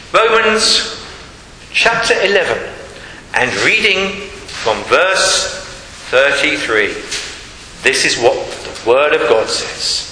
Romans chapter 11, and reading from verse 33. This is what the Word of God says.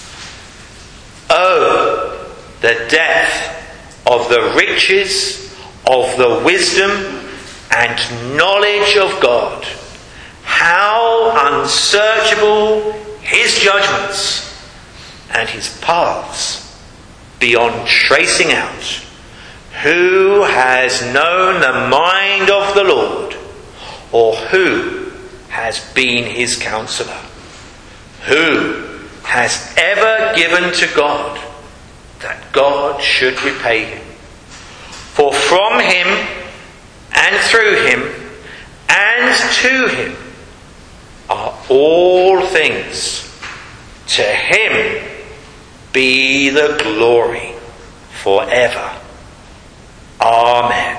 Oh, the depth of the riches of the wisdom and knowledge of God! How unsearchable His judgments and His paths beyond tracing out! Who has known the mind of the Lord, or who has been His counselor? Who has ever given to God that God should repay him? For from Him and through Him and to Him are all things. To Him be the glory forever. Amen.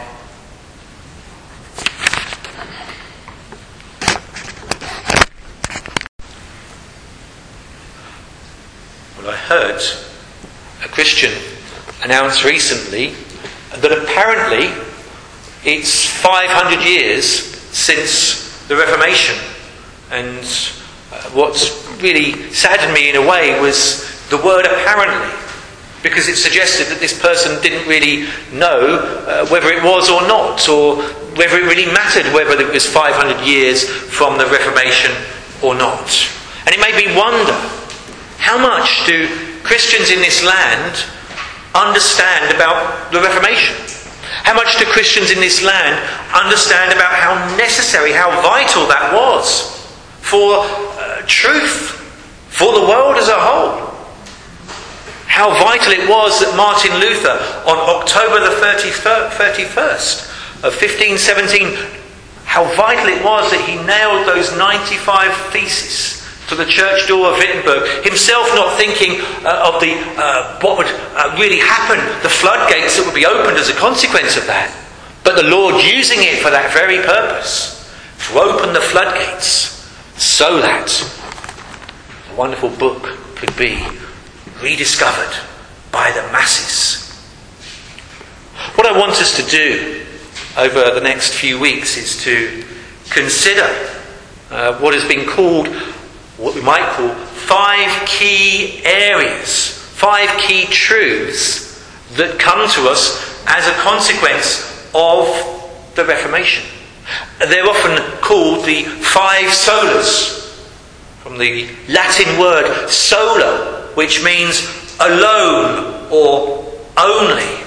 Well, I heard a Christian announce recently that apparently it's 500 years since the Reformation. And what's really saddened me in a way was the word apparently, because it suggested that this person didn't really know whether it was or not, or whether it really mattered whether it was 500 years from the Reformation or not. And it made me wonder, how much do Christians in this land understand about the Reformation? How much do Christians in this land understand about how necessary, how vital that was for truth, for the world as a whole? How vital it was that Martin Luther, on October the 31st of 1517, how vital it was that he nailed those 95 theses to the church door of Wittenberg, himself not thinking of what would really happen, the floodgates that would be opened as a consequence of that, but the Lord using it for that very purpose, to open the floodgates, so that the wonderful book could be rediscovered by the masses. What I want us to do over the next few weeks is to consider what has been called, what we might call, 5 key areas, 5 key truths that come to us as a consequence of the Reformation. They're often called the 5 solas, from the Latin word sola, which means alone or only.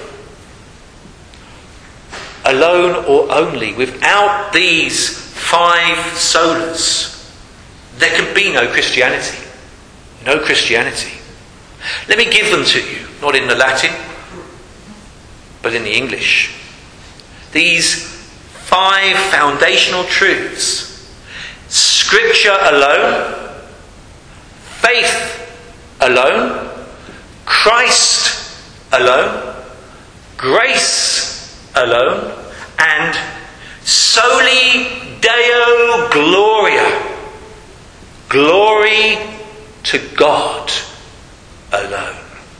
Alone or only. Without these 5 solas, there can be no Christianity. No Christianity. Let me give them to you, not in the Latin, but in the English. These 5 foundational truths: Scripture alone, faith alone, Christ alone, grace alone, and soli Deo Gloria, glory to God alone.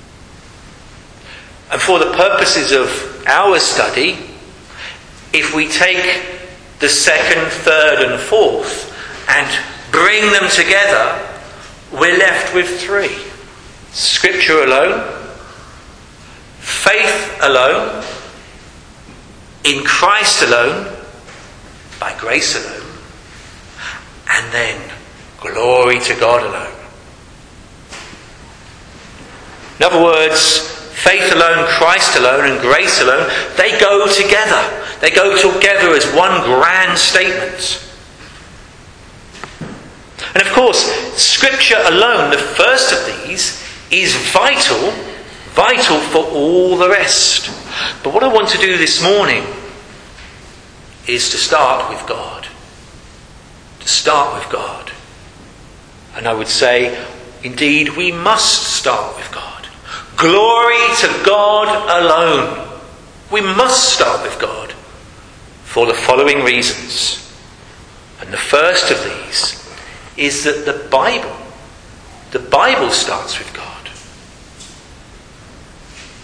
And for the purposes of our study, if we take the 2nd, 3rd and 4th and bring them together, we're left with 3. Scripture alone, faith alone, in Christ alone, by grace alone, and then glory to God alone. In other words, faith alone, Christ alone, and grace alone, they go together. They go together as one grand statement. And of course, Scripture alone, the first of these, is vital for all the rest. But what I want to do this morning is to start with God. To start with God. And I would say, indeed, we must start with God. Glory to God alone. We must start with God for the following reasons. And the first of these is that the Bible starts with God.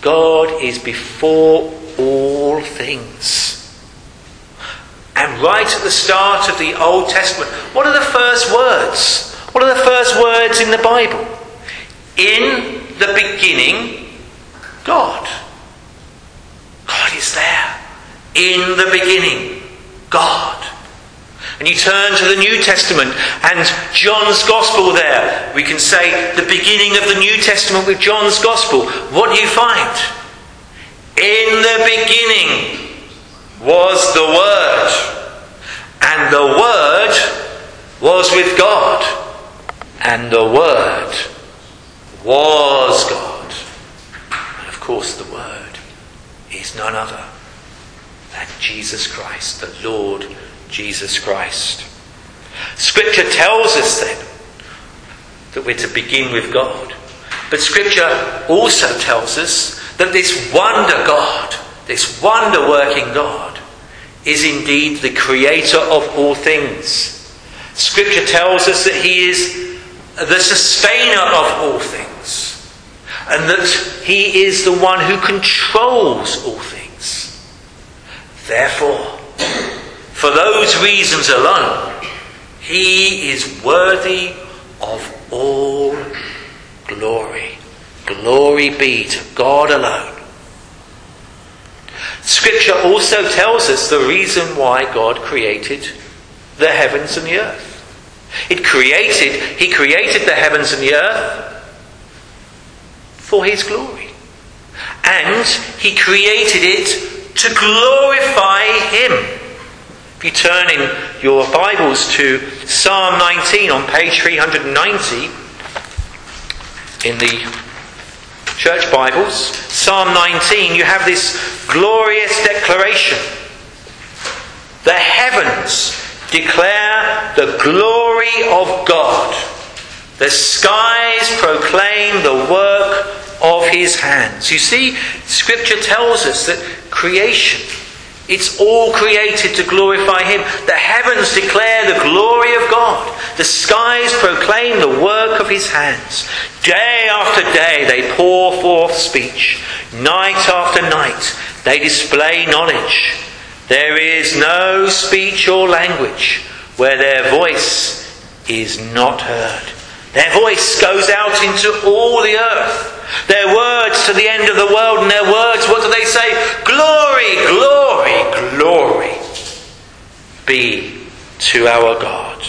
God is before all things. And right at the start of the Old Testament, what are the first words? What are the first words in the Bible? In the beginning, God. God is there. In the beginning, God. And you turn to the New Testament and John's Gospel there. We can say the beginning of the New Testament with John's Gospel. What do you find? In the beginning was the Word, and the Word was with God, and the Word was God. And of course the Word is none other than Jesus Christ, the Lord Jesus Christ. Scripture tells us then that we're to begin with God. But Scripture also tells us that this wonder God, this wonder-working God, is indeed the creator of all things. Scripture tells us that he is the sustainer of all things, and that he is the one who controls all things. Therefore, for those reasons alone, he is worthy of all glory. Glory be to God alone. Scripture also tells us the reason why God created the heavens and the earth. He created the heavens and the earth for his glory. And he created it to glorify him. If you turn in your Bibles to Psalm 19 on page 390 in the Church Bibles, Psalm 19, you have this glorious declaration. The heavens declare the glory of God. The skies proclaim the work of his hands. You see, Scripture tells us that creation, it's all created to glorify him. The heavens declare the glory of God. The skies proclaim the work of his hands. Day after day they pour forth speech. Night after night they display knowledge. There is no speech or language where their voice is not heard. Their voice goes out into all the earth. Their words to the end of the world, and their words, what do they say? Glory, glory, glory be to our God.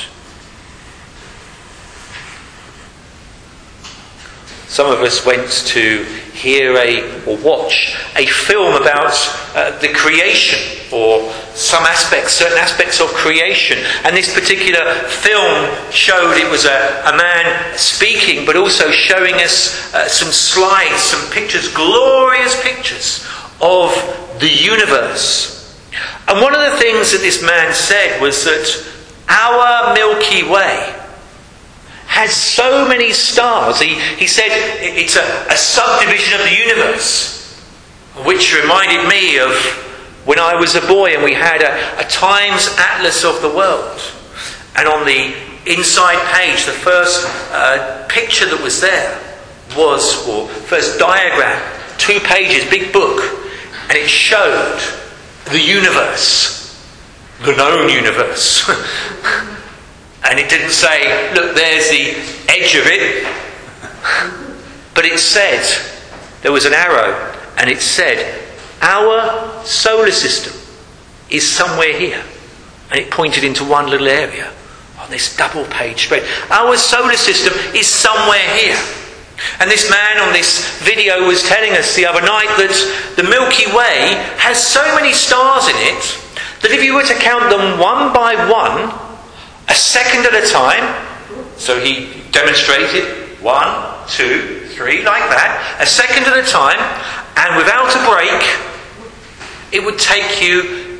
Some of us went to hear or watch a film about the creation, or certain aspects of creation. And this particular film showed, it was a man speaking, but also showing us some slides, some pictures, glorious pictures of the universe. And one of the things that this man said was that our Milky Way has so many stars. He said it's a subdivision of the universe, which reminded me of when I was a boy and we had a Times Atlas of the world. And on the inside page, the first picture that was there was, or first diagram, 2 pages, big book, and it showed the universe, the known universe. And it didn't say, look, there's the edge of it. But it said, there was an arrow, and it said, our solar system is somewhere here. And it pointed into one little area on this double page spread. Our solar system is somewhere here. And this man on this video was telling us the other night that the Milky Way has so many stars in it that if you were to count them one by one, a second at a time, so he demonstrated 1, 2, 3, like that, a second at a time, and without a break, it would take you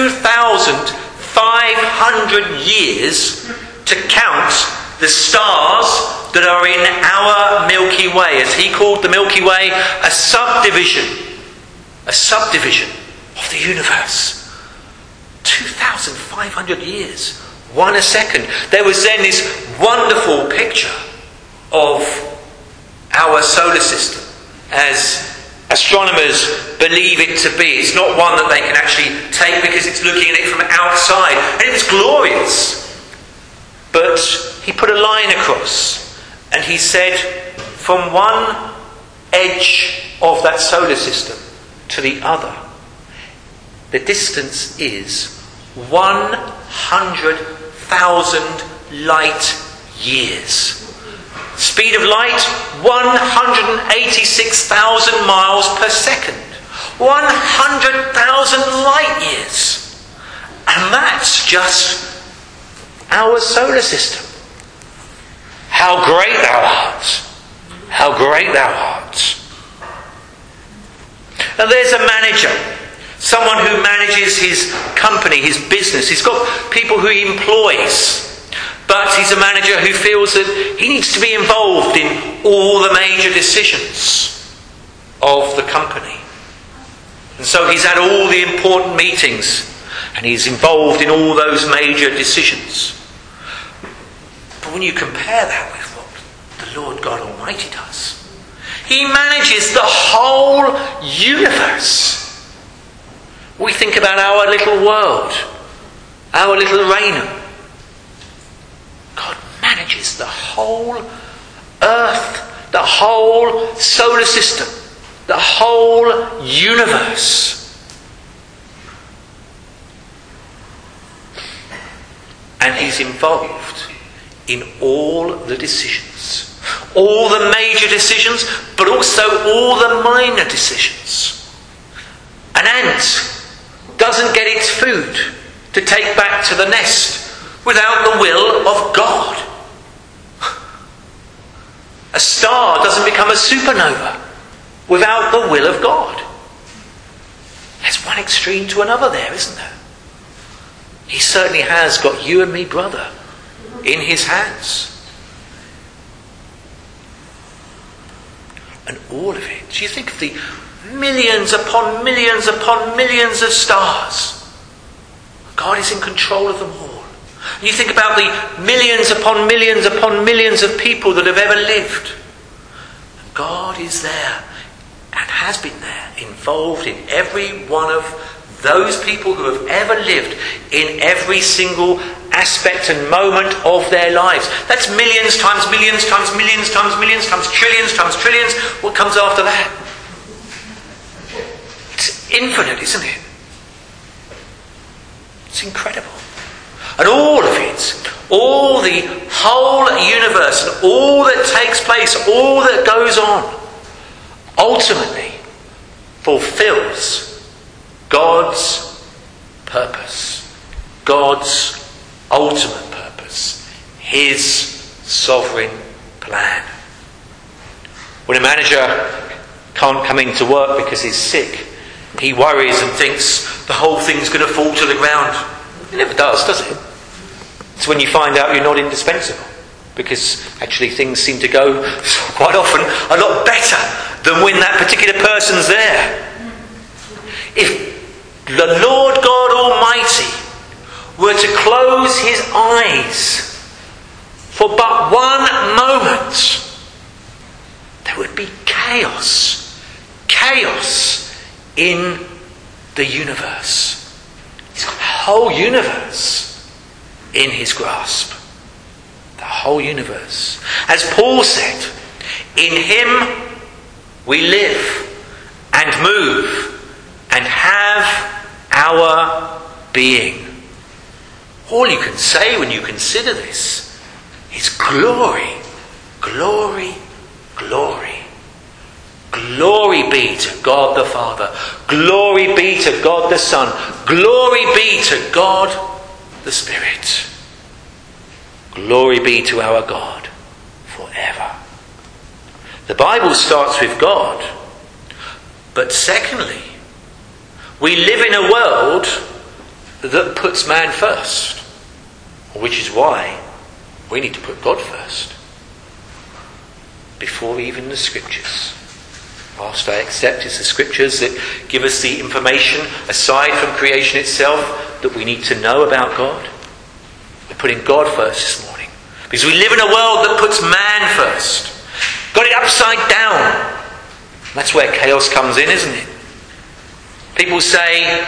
2,500 years to count the stars that are in our Milky Way, as he called the Milky Way a subdivision of the universe. 2,500 years. 1 a second. There was then this wonderful picture of our solar system as astronomers believe it to be. It's not one that they can actually take because it's looking at it from outside. And it was glorious. But he put a line across and he said, from one edge of that solar system to the other, the distance is 100,000 light years. Speed of light, 186,000 miles per second. 100,000 light years. And that's just our solar system. How great thou art. How great thou art. Now there's a manager. Someone who manages his company, his business. He's got people who he employs. But he's a manager who feels that he needs to be involved in all the major decisions of the company. And so he's at all the important meetings and he's involved in all those major decisions. But when you compare that with what the Lord God Almighty does, he manages the whole universe. We think about our little world, our little Rainham. God manages the whole earth, the whole solar system, the whole universe. And he's involved in all the decisions. All the major decisions, but also all the minor decisions. An ant doesn't get its food to take back to the nest without the will of God. A star doesn't become a supernova without the will of God. There's one extreme to another there, isn't there? He certainly has got you and me, brother, in his hands. And all of it. Do you think of the millions upon millions upon millions of stars? God is in control of them all. And you think about the millions upon millions upon millions of people that have ever lived. And God is there and has been there, involved in every one of those people who have ever lived in every single aspect and moment of their lives. That's millions times millions times millions times millions times trillions times trillions. What comes after that? It's infinite, isn't it? It's incredible. And all of it, all the whole universe and all that takes place, all that goes on, ultimately fulfills God's purpose. God's ultimate purpose. His sovereign plan. When a manager can't come into work because he's sick, he worries and thinks the whole thing's going to fall to the ground. It never does it? It's when you find out you're not indispensable. Because actually things seem to go quite often a lot better than when that particular person's there. If the Lord God Almighty were to close his eyes for but one moment, there would be chaos. Chaos in the universe. He's got the whole universe in his grasp. The whole universe. As Paul said, in him we live and move and have our being. All you can say when you consider this is glory, glory, glory. Glory be to God the Father. Glory be to God the Son. Glory be to God the Spirit. Glory be to our God forever. The Bible starts with God. But secondly, we live in a world that puts man first. Which is why we need to put God first. Before even the Scriptures. Whilst I accept it's the Scriptures that give us the information aside from creation itself that we need to know about God. We're putting God first this morning. Because we live in a world that puts man first. Got it upside down. That's where chaos comes in, isn't it? People say,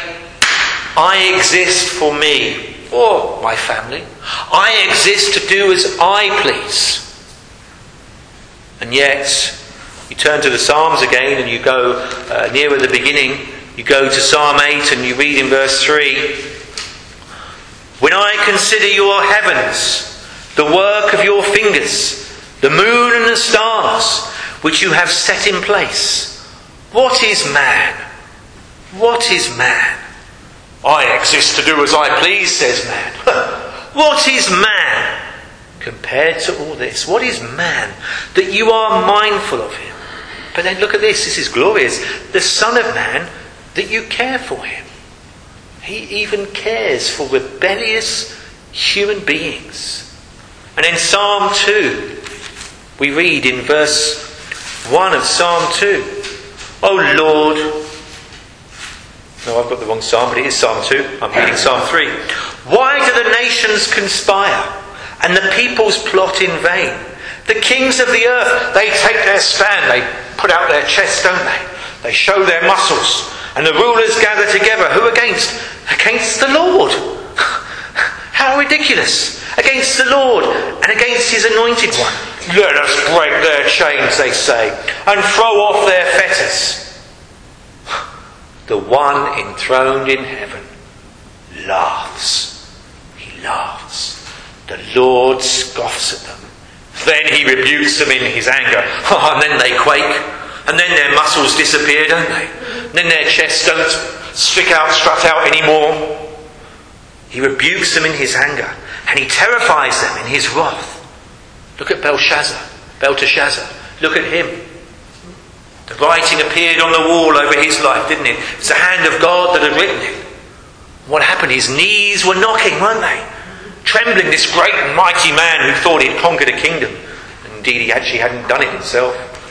I exist for me or my family. I exist to do as I please. And yet, you turn to the Psalms again and you go nearer the beginning. You go to Psalm 8 and you read in verse 3. When I consider your heavens, the work of your fingers, the moon and the stars, which you have set in place. What is man? What is man? I exist to do as I please, says man. What is man compared to all this? What is man that you are mindful of him? But then look at this. This is glorious. The Son of Man, that you care for him. He even cares for rebellious human beings. And in Psalm 2, we read in verse 1 of Psalm 2, O Lord... No, I've got the wrong psalm, but it is Psalm 2. I'm reading Psalm 3. Why do the nations conspire and the peoples plot in vain? The kings of the earth, they take their stand. They put out their chests, don't they? They show their muscles. And the rulers gather together. Who against? Against the Lord. How ridiculous. Against the Lord and against his anointed one. Let us break their chains, they say, and throw off their fetters. The one enthroned in heaven laughs. He laughs. The Lord scoffs at them. Then he rebukes them in his anger. And then they quake. And then their muscles disappear, don't they? And then their chests don't strut out anymore. He rebukes them in his anger. And he terrifies them in his wrath. Look at Belteshazzar. Look at him. The writing appeared on the wall over his life, didn't it? It's the hand of God that had written it. What happened? His knees were knocking, weren't they? Trembling, this great and mighty man who thought he'd conquered a kingdom. Indeed, he actually hadn't done it himself.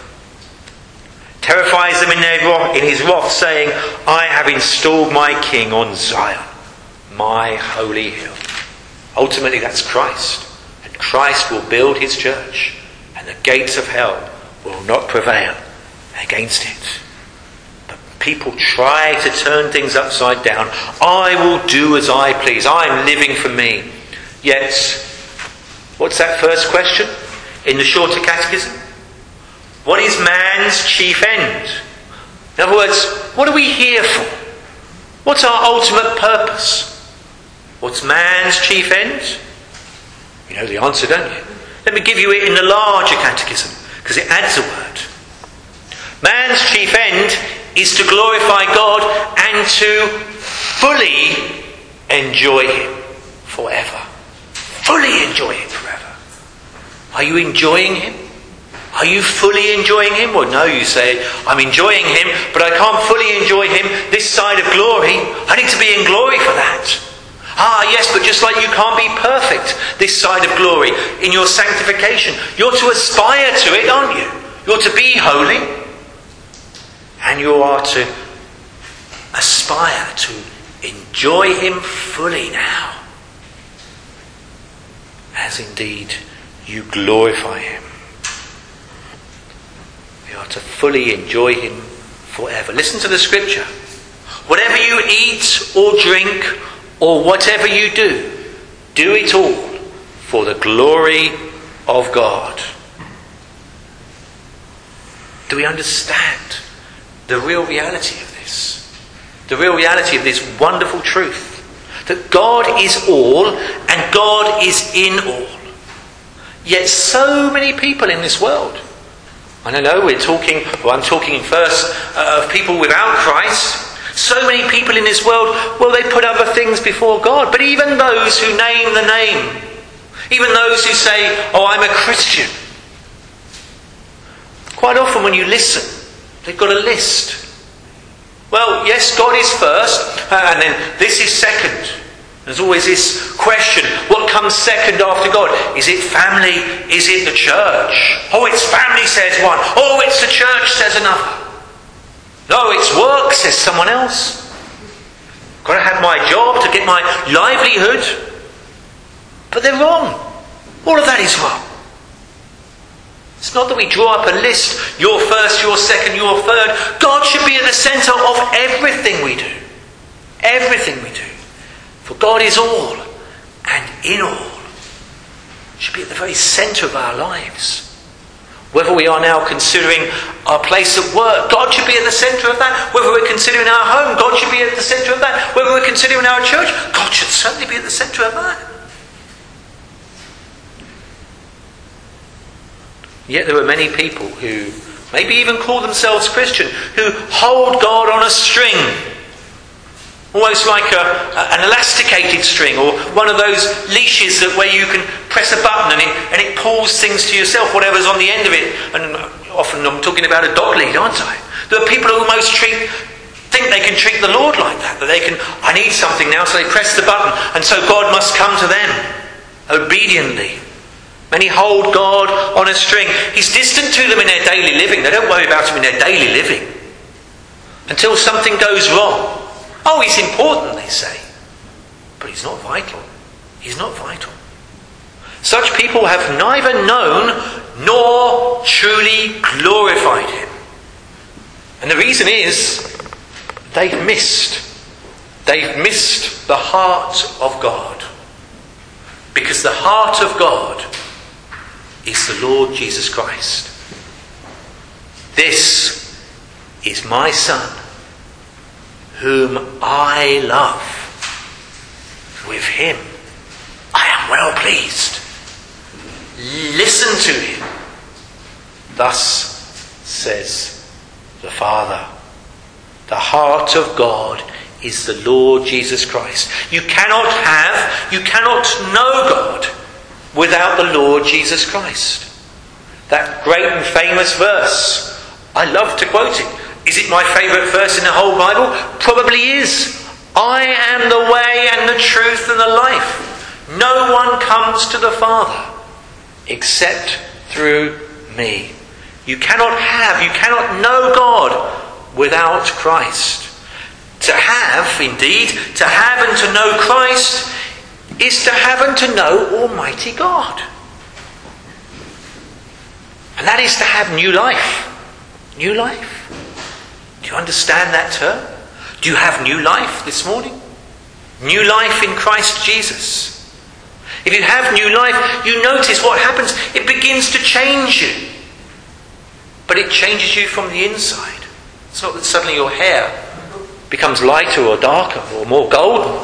Terrifies them in his wrath, saying, I have installed my king on Zion, my holy hill. Ultimately, that's Christ. And Christ will build his church, and the gates of hell will not prevail against it. But people try to turn things upside down. I will do as I please. I'm living for me. Yet, what's that first question in the Shorter Catechism? What is man's chief end? In other words, what are we here for? What's our ultimate purpose? What's man's chief end? You know the answer, don't you? Let me give you it in the larger catechism, because it adds a word. Man's chief end is to glorify God and to fully enjoy him forever. Fully enjoy him forever. Are you enjoying him? Are you fully enjoying him? Well, no, you say, I'm enjoying him, but I can't fully enjoy him this side of glory. I need to be in glory for that. Ah, yes, but just like you can't be perfect this side of glory in your sanctification, you're to aspire to it, aren't you? You're to be holy. And you are to aspire to enjoy him fully now. As indeed you glorify him. We are to fully enjoy him forever. Listen to the scripture. Whatever you eat or drink or whatever you do, do it all for the glory of God. Do we understand the real reality of this? The real reality of this wonderful truth. That God is all and God is in all. Yet so many people in this world. And I know I'm talking first of people without Christ. So many people in this world, well, they put other things before God. But even those who name the name, even those who say, oh, I'm a Christian. Quite often when you listen, they've got a list. Well, yes, God is first, and then this is second. There's always this question, what comes second after God? Is it family? Is it the church? Oh, it's family, says one. Oh, it's the church, says another. No, it's work, says someone else. Got to have my job to get my livelihood. But they're wrong. All of that is wrong. It's not that we draw up a list, you're first, you're second, you're third. God should be at the centre of everything we do. Everything we do. For God is all and in all. Should be at the very centre of our lives. Whether we are now considering our place at work, God should be at the centre of that. Whether we're considering our home, God should be at the centre of that. Whether we're considering our church, God should certainly be at the centre of that. Yet there are many people who maybe even call themselves Christian, who hold God on a string. Almost like an elasticated string, or one of those leashes where you can press a button and it pulls things to yourself, whatever's on the end of it. And often I'm talking about a dog lead, aren't I? There are people who almost think they can treat the Lord like that they can, I need something now, so they press the button, and so God must come to them obediently. Many hold God on a string. He's distant to them in their daily living. They don't worry about him in their daily living until something goes wrong. Oh, he's important, they say. But he's not vital. He's not vital. Such people have neither known nor truly glorified him. And the reason is they've missed the heart of God. Because the heart of God is the Lord Jesus Christ. This is my Son, whom I love. With him I am well pleased. Listen to him. Thus says the Father. The heart of God is the Lord Jesus Christ. You cannot know God without the Lord Jesus Christ. That great and famous verse, I love to quote it. Is it my favourite verse in the whole Bible? Probably is. I am the way and the truth and the life. No one comes to the Father except through me. You cannot know God without Christ. To have and to know Christ is to have and to know Almighty God. And that is to have new life. New life. Do you understand that term? Do you have new life this morning? New life in Christ Jesus. If you have new life, you notice what happens. It begins to change you. But it changes you from the inside. It's not that suddenly your hair becomes lighter or darker or more golden.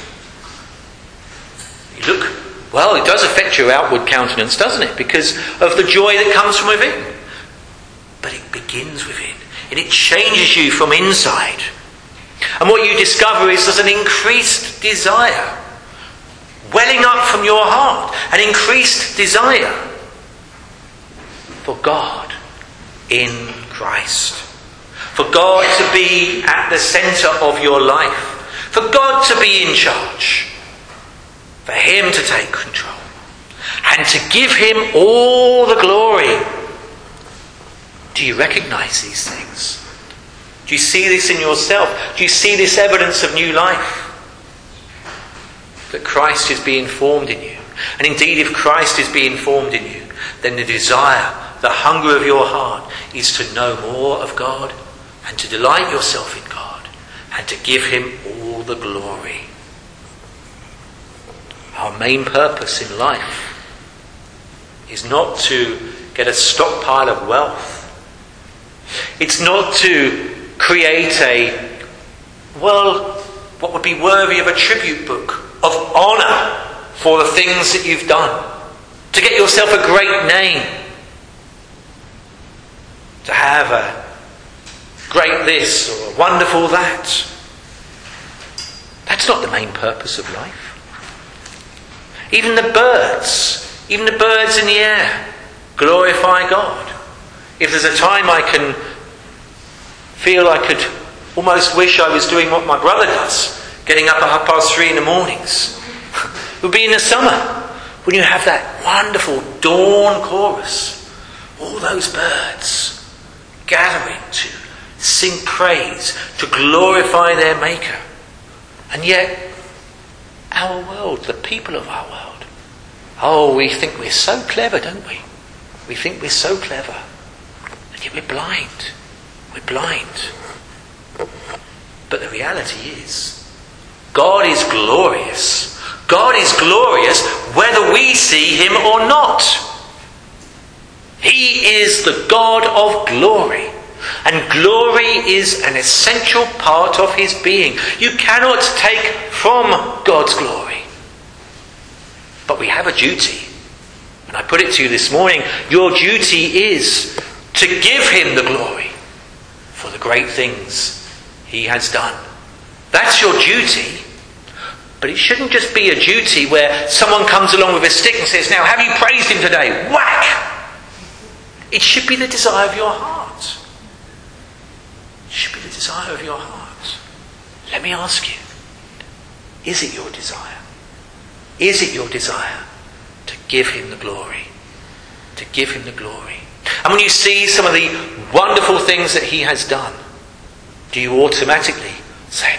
You look, well, it does affect your outward countenance, doesn't it? Because of the joy that comes from within. But it begins within. And it changes you from inside. And what you discover is there's an increased desire welling up from your heart. An increased desire for God in Christ. For God to be at the centre of your life. For God to be in charge. For him to take control. And to give him all the glory. Do you recognise these things? Do you see this in yourself? Do you see this evidence of new life? That Christ is being formed in you. And indeed, if Christ is being formed in you, then the desire, the hunger of your heart is to know more of God and to delight yourself in God and to give him all the glory. Our main purpose in life is not to get a stockpile of wealth. It's not to create what would be worthy of a tribute book of honour for the things that you've done. To get yourself a great name. To have a great this or a wonderful that. That's not the main purpose of life. Even the birds in the air glorify God. If there's a time I can feel I could almost wish I was doing what my brother does, getting up at 3:30 in the mornings, it would be in the summer when you have that wonderful dawn chorus. All those birds gathering to sing praise, to glorify their Maker. And yet, our world, the people of our world, we think we're so clever, don't we? We think we're so clever. And yet we're blind. We're blind. But the reality is, God is glorious. God is glorious whether we see him or not. He is the God of glory. And glory is an essential part of his being. You cannot take from God's glory. But we have a duty. And I put it to you this morning, your duty is to give him the glory for the great things he has done. That's your duty. But it shouldn't just be a duty where someone comes along with a stick and says, now have you praised him today? Whack! It should be the desire of your heart. It should be the desire of your heart. Let me ask you, is it your desire? Is it your desire to give him the glory? To give him the glory. And when you see some of the wonderful things that he has done, do you automatically say,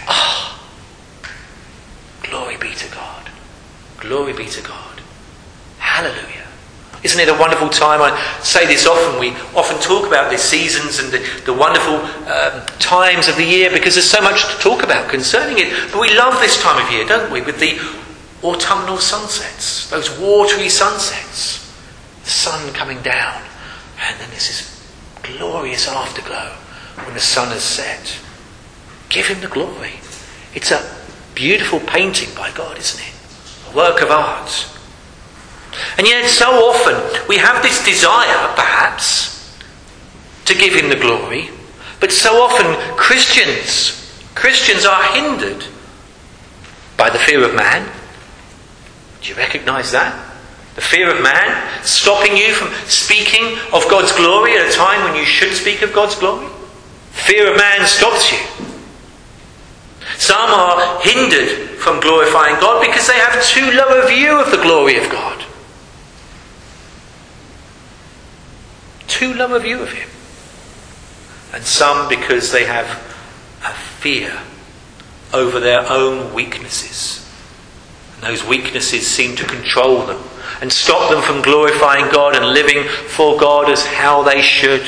glory be to God. Glory be to God. Hallelujah. Isn't it a wonderful time? I say this often. We often talk about the seasons and the wonderful times of the year because there's so much to talk about concerning it. But we love this time of year, don't we? With the autumnal sunsets, those watery sunsets, the sun coming down, and then there's this glorious afterglow when the sun has set. Give him the glory. It's a beautiful painting by God, isn't it? A work of art. And yet so often we have this desire, perhaps, to give him the glory, but so often Christians are hindered by the fear of man. Do you recognise that? The fear of man stopping you from speaking of God's glory at a time when you should speak of God's glory. Fear of man stops you. Some are hindered from glorifying God because they have too low a view of the glory of God. Too low a view of him. And some because they have a fear over their own weaknesses. And those weaknesses seem to control them and stop them from glorifying God and living for God as how they should.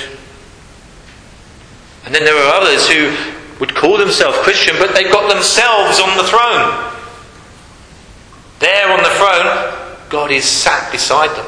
And then there are others who would call themselves Christian, but they've got themselves on the throne. There on the throne, God is sat beside them.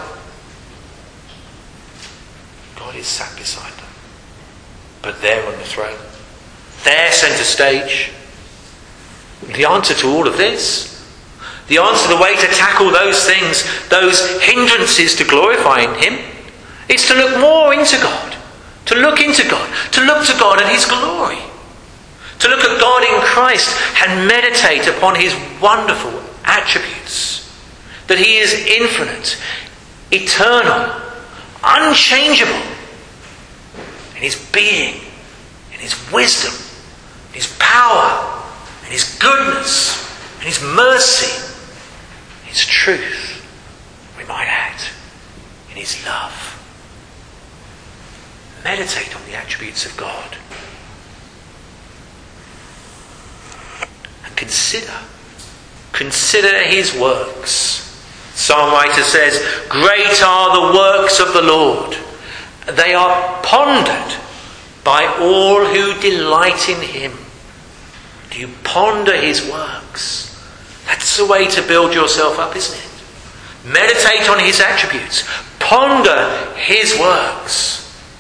God is sat beside them. But there on the throne, they're centre stage. The answer to all of this, the answer, the way to tackle those things, those hindrances to glorifying him, is to look more into God. To look into God. To look to God and his glory. To look at God in Christ and meditate upon his wonderful attributes. That he is infinite, eternal, unchangeable in his being, in his wisdom, in his power, in his goodness, in his mercy, in his truth, we might add, in his love. Meditate on the attributes of God. And consider his works. Psalm writer says, great are the works of the Lord. They are pondered by all who delight in him. Do you ponder his works? That's the way to build yourself up, isn't it? Meditate on his attributes. Ponder his works.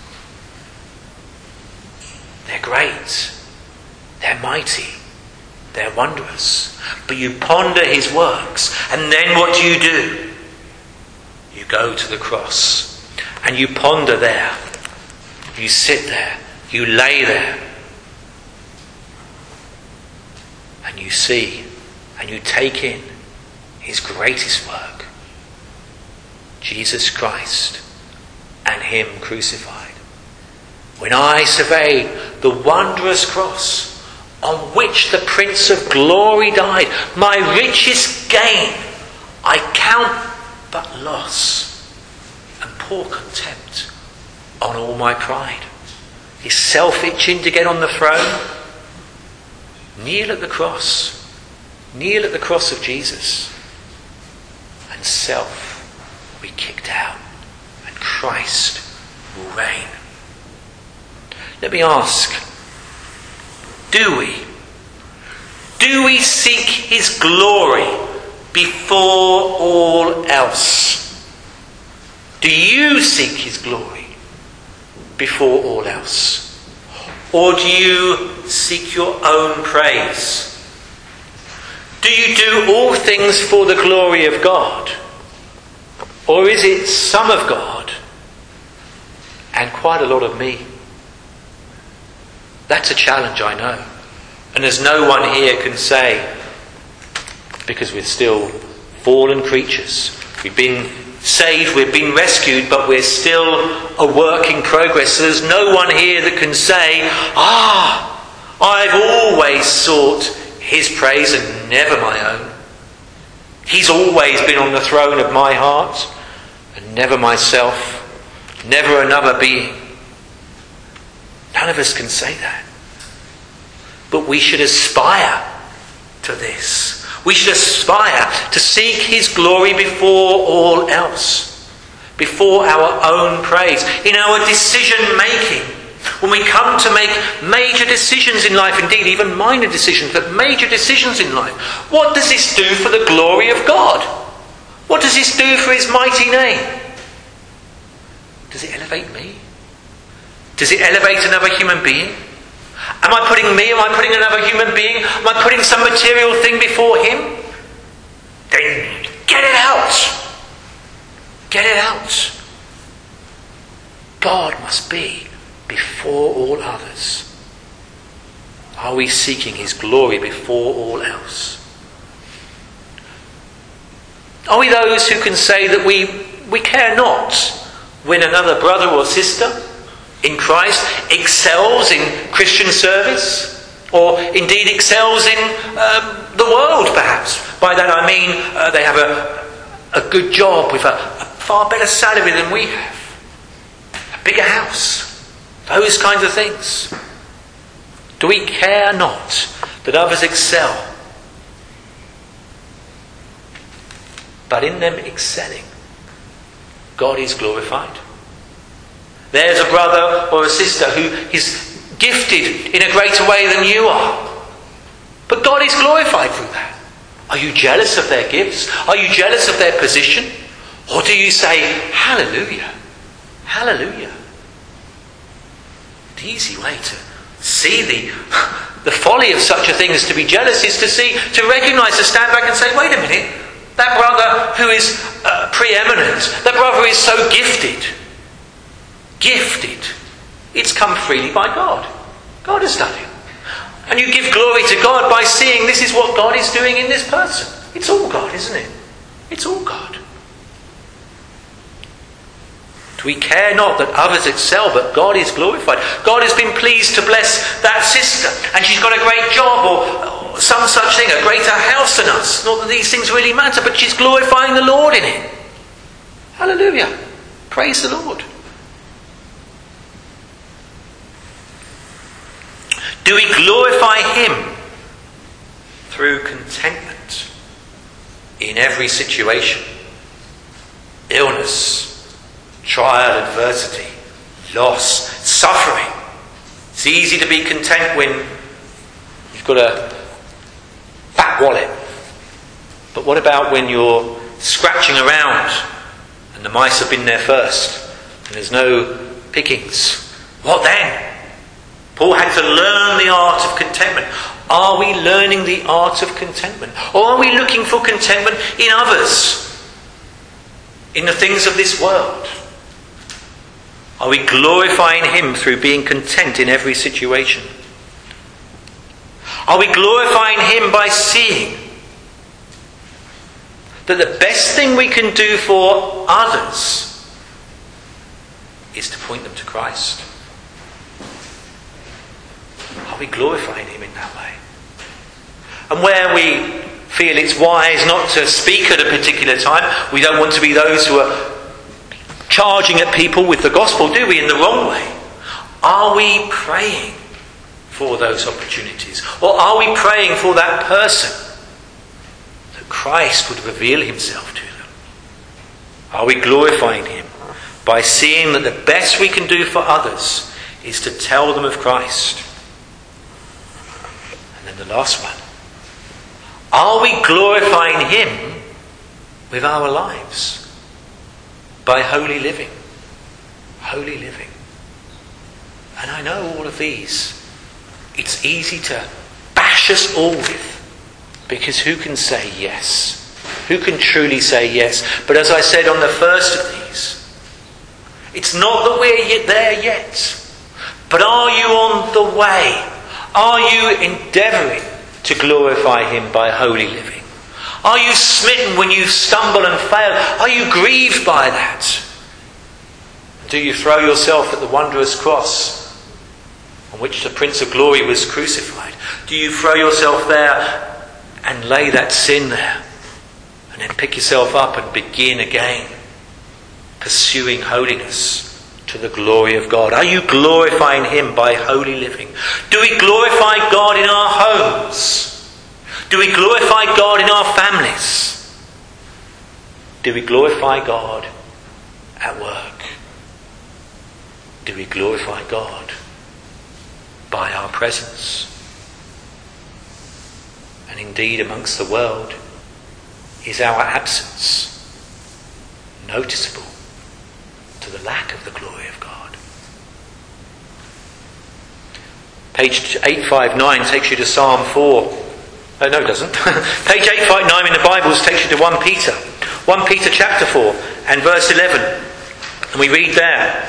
They're great. They're mighty. They're wondrous. But you ponder his works. And then what do? You go to the cross. And you ponder there. You sit there. You lay there. And you see. And you take in his greatest work. Jesus Christ and him crucified. When I survey the wondrous cross on which the Prince of Glory died, my richest gain I count but loss and pour contempt on all my pride. Is self itching to get on the throne? Kneel at the cross. Kneel at the cross of Jesus. And self will be kicked out and Christ will reign. Let me ask, do we? Do we seek his glory before all else? Do you seek his glory before all else? Or do you seek your own praise? Do you do all things for the glory of God? Or is it some of God and quite a lot of me? That's a challenge, I know. And there's no one here can say, because we're still fallen creatures. We've been saved, we've been rescued, but we're still a work in progress. So there's no one here that can say, I've always sought his praise and never my own. He's always been on the throne of my heart and never myself, never another being. None of us can say that. But we should aspire to this. We should aspire to seek his glory before all else, before our own praise, in our decision making. When we come to make major decisions in life, indeed even minor decisions, but major decisions in life, what does this do for the glory of God? What does this do for his mighty name? Does it elevate me? Does it elevate another human being? Am I putting another human being? Am I putting some material thing before him? Then get it out. Get it out. God must be before all others. Are we seeking his glory before all else? Are we those who can say that we care not when another brother or sister in Christ excels in Christian service, or indeed excels in the world perhaps? By that I mean they have a good job with a far better salary than we have, a bigger house, those kinds of things. Do we care not that others excel? But in them excelling, God is glorified. There's a brother or a sister who is gifted in a greater way than you are. But God is glorified through that. Are you jealous of their gifts? Are you jealous of their position? Or do you say, hallelujah, hallelujah? The easy way to see the folly of such a thing as to be jealous is to recognise, to stand back and say, wait a minute, that brother who is preeminent, that brother is so gifted, it's come freely by God. God has done it. And you give glory to God by seeing this is what God is doing in this person. It's all God, isn't it? It's all God. Do we care not that others excel, but God is glorified? God has been pleased to bless that sister, and she's got a great job or some such thing, a greater house than us. Not that these things really matter, but she's glorifying the Lord in it. Hallelujah. Praise the Lord. Do we glorify him through contentment in every situation? Illness, trial, adversity, loss, suffering. It's easy to be content when you've got a fat wallet. But what about when you're scratching around and the mice have been there first and there's no pickings? What then? Paul had to learn the art of contentment. Are we learning the art of contentment? Or are we looking for contentment in others? In the things of this world? Are we glorifying him through being content in every situation? Are we glorifying him by seeing that the best thing we can do for others is to point them to Christ? Are we glorifying him in that way? And where we feel it's wise not to speak at a particular time, we don't want to be those who are charging at people with the gospel, do we, in the wrong way? Are we praying for those opportunities? Or are we praying for that person that Christ would reveal himself to them? Are we glorifying him by seeing that the best we can do for others is to tell them of Christ. And then the last one. Are we glorifying him with our lives? By holy living. Holy living. And I know all of these, it's easy to bash us all with, because who can say yes? Who can truly say yes? But as I said on the first of these, it's not that we're there yet, but are you on the way? Are you endeavouring to glorify him by holy living? Are you smitten when you stumble and fail? Are you grieved by that? Do you throw yourself at the wondrous cross on which the Prince of Glory was crucified? Do you throw yourself there and lay that sin there and then pick yourself up and begin again, pursuing holiness to the glory of God? Are you glorifying him by holy living? Do we glorify God in our homes? Do we glorify God in our families? Do we glorify God at work? Do we glorify God by our presence? And indeed, amongst the world, is our absence noticeable to the lack of the glory of God? Page 859 takes you to Psalm 4. No, it doesn't. Page 859 in the Bibles takes you to 1 Peter. 1 Peter chapter 4 and verse 11. And we read there.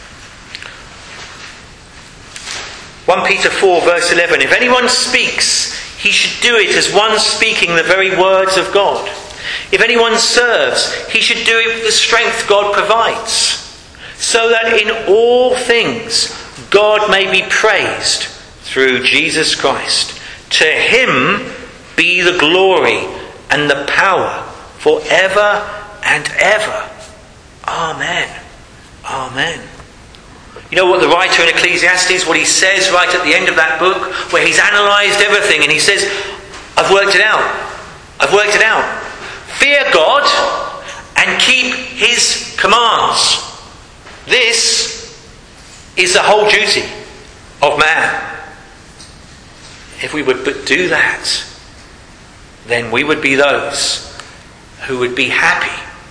1 Peter 4 verse 11. If anyone speaks, he should do it as one speaking the very words of God. If anyone serves, he should do it with the strength God provides, so that in all things God may be praised through Jesus Christ. To him be the glory and the power forever and ever. Amen. Amen. You know what the writer in Ecclesiastes, what he says right at the end of that book, where he's analysed everything, and he says, I've worked it out. I've worked it out. Fear God and keep his commands. This is the whole duty of man. If we would but do that, then we would be those who would be happy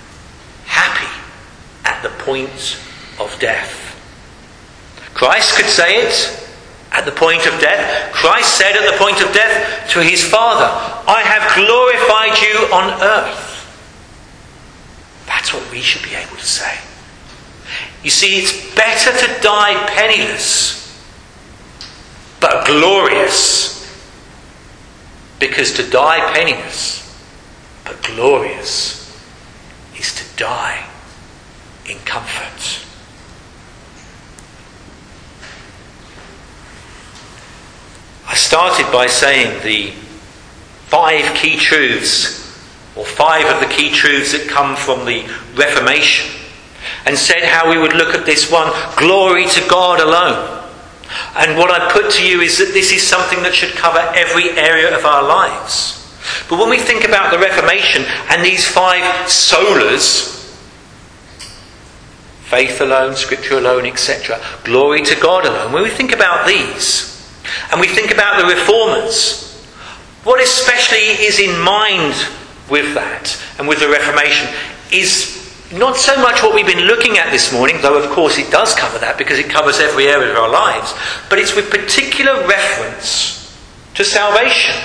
at the point of death. Christ could say it at the point of death. Christ said at the point of death to his Father, I have glorified you on earth. That's what we should be able to say. You see, it's better to die penniless, but glorious. Because to die penniless, but glorious, is to die in comfort. I started by saying the 5 key truths, or 5 of the key truths that come from the Reformation, and said how we would look at this one, glory to God alone. And what I put to you is that this is something that should cover every area of our lives. But when we think about the Reformation and these 5 solas, faith alone, scripture alone, etc., glory to God alone, when we think about these, and we think about the Reformers, what especially is in mind with that and with the Reformation is not so much what we've been looking at this morning, though of course it does cover that because it covers every area of our lives, but it's with particular reference to salvation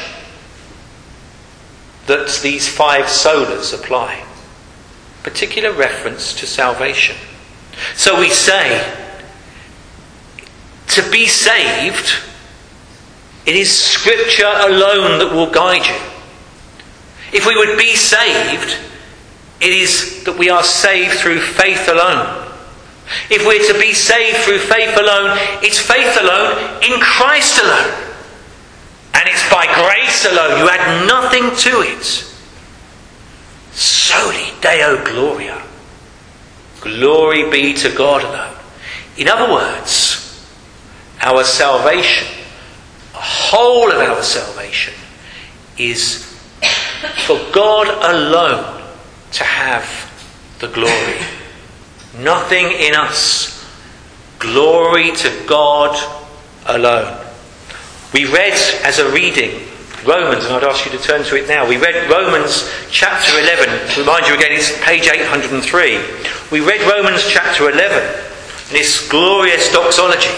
that these 5 solas apply. Particular reference to salvation. So we say, to be saved, it is Scripture alone that will guide you. If we would be saved, it is that we are saved through faith alone. If we're to be saved through faith alone, it's faith alone in Christ alone. And it's by grace alone. You add nothing to it. Soli Deo Gloria. Glory be to God alone. In other words, our salvation, the whole of our salvation, is for God alone to have the glory. Nothing in us. Glory to God alone. We read as a reading Romans, and I'd ask you to turn to it now. We read Romans chapter 11. To remind you again, it's page 803. We read Romans chapter 11, and this glorious doxology.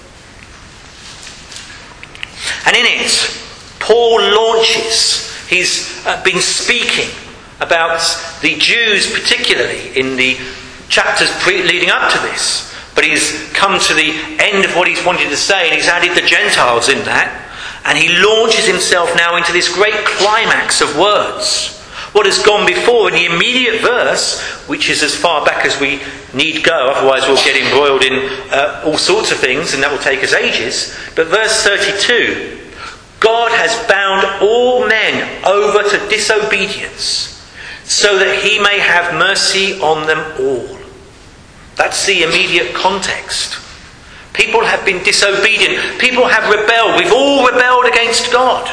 And in it, Paul launches. He's been speaking about the Jews particularly in the chapters leading up to this. But he's come to the end of what he's wanted to say, and he's added the Gentiles in that. And he launches himself now into this great climax of words. What has gone before in the immediate verse, which is as far back as we need go, otherwise we'll get embroiled in all sorts of things, and that will take us ages. But verse 32, God has bound all men over to disobedience, so that he may have mercy on them all. That's the immediate context. People have been disobedient. People have rebelled. We've all rebelled against God.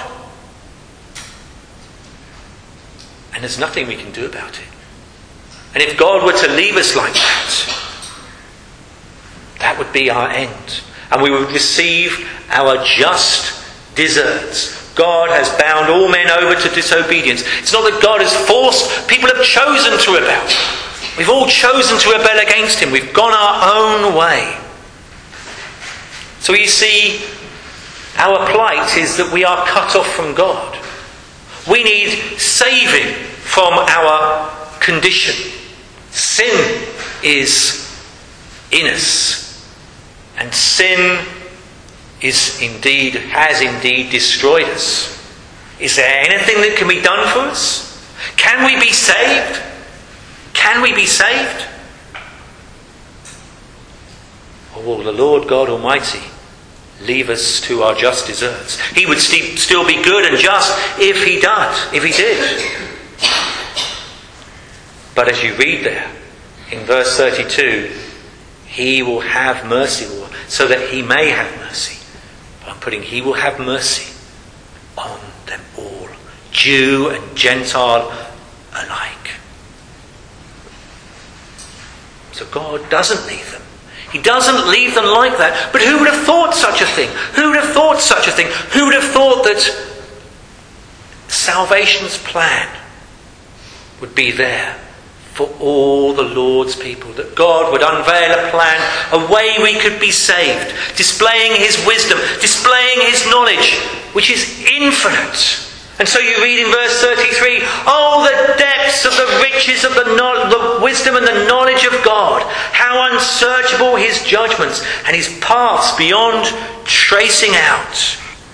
And there's nothing we can do about it. And if God were to leave us like that, that would be our end. And we would receive our just deserts. God has bound all men over to disobedience. It's not that God has forced. People have chosen to rebel. We've all chosen to rebel against him. We've gone our own way. So you see, our plight is that we are cut off from God. We need saving from our condition. Sin is in us. And sin has indeed destroyed us. Is there anything that can be done for us? Can we be saved? Can we be saved? Or will the Lord God Almighty leave us to our just deserts? He would still be good and just if he did. But as you read there, in verse 32, he will have mercy, so that he may have mercy. But I'm putting, he will have mercy on them all, Jew and Gentile alike. So God doesn't leave them. He doesn't leave them like that. But who would have thought such a thing? Who would have thought such a thing? Who would have thought that salvation's plan would be there for all the Lord's people? That God would unveil a plan, a way we could be saved, displaying his wisdom, displaying his knowledge, which is infinite. And so you read in verse 33, oh, the depths of the riches of the wisdom and the knowledge of God. How unsearchable his judgments and his paths beyond tracing out.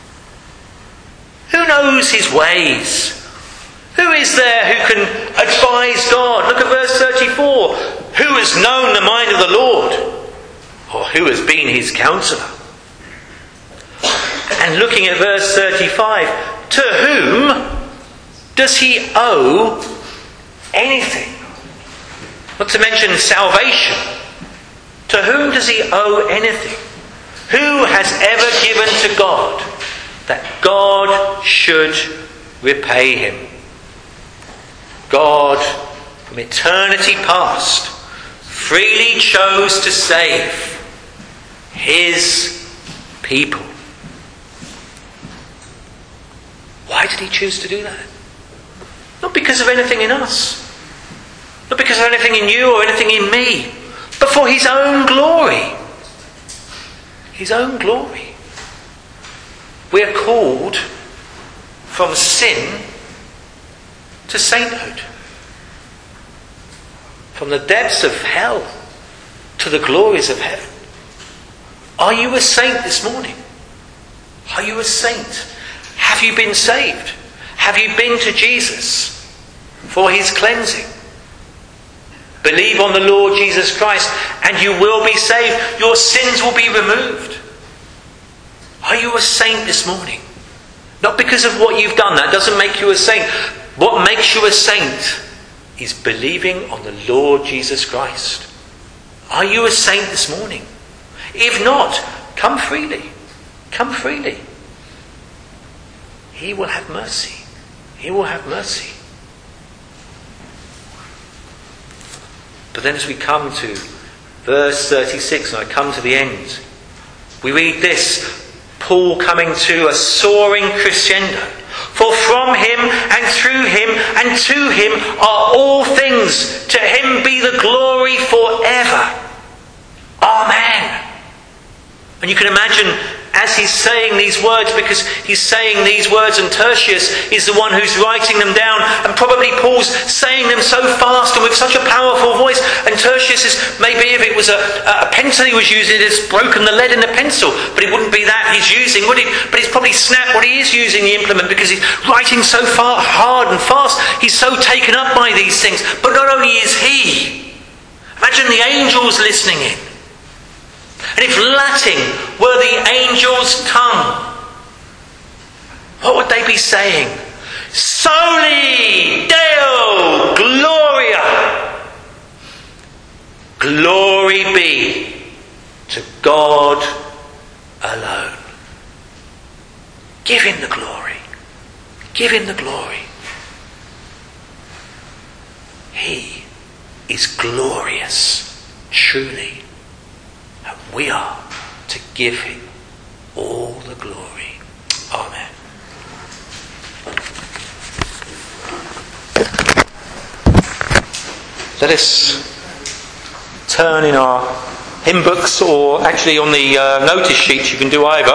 Who knows his ways? Who is there who can advise God? Look at verse 34. Who has known the mind of the Lord? Or who has been his counsellor? And looking at verse 35, to whom does he owe anything? Not to mention salvation. To whom does he owe anything? Who has ever given to God that God should repay him? God, from eternity past, freely chose to save his people. Why did he choose to do that? Not because of anything in us. Not because of anything in you or anything in me. But for his own glory. His own glory. We are called from sin to sainthood. From the depths of hell to the glories of heaven. Are you a saint this morning? Are you a saint? Have you been saved? Have you been to Jesus for his cleansing? Believe on the Lord Jesus Christ and you will be saved. Your sins will be removed. Are you a saint this morning? Not because of what you've done. That doesn't make you a saint. What makes you a saint is believing on the Lord Jesus Christ. Are you a saint this morning? If not, come freely. Come freely. He will have mercy. He will have mercy. But then as we come to Verse 36, and I come to the end. We read this, Paul coming to a soaring crescendo. For from him and through him and to him are all things. To him be the glory forever. Amen. And you can imagine as he's saying these words, because he's saying these words and Tertius is the one who's writing them down, and probably Paul's saying them so fast and with such a powerful voice, and Tertius is, maybe if it was a pencil he was using, it's broken the lead in the pencil, but it wouldn't be that he's using, would it? But he's probably snapped what he is using, the implement, because he's writing so far, hard and fast. He's so taken up by these things. But not only is he, imagine the angels listening in. And if Latin were the angel's tongue, what would they be saying? Soli Deo Gloria. Glory be to God alone. Give him the glory. Give him the glory. He is glorious, truly. And we are to give him all the glory. Amen. Let us turn in our hymn books, or actually on the notice sheets, you can do either.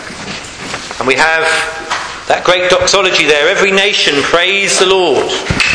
And we have that great doxology there. Every nation praise the Lord.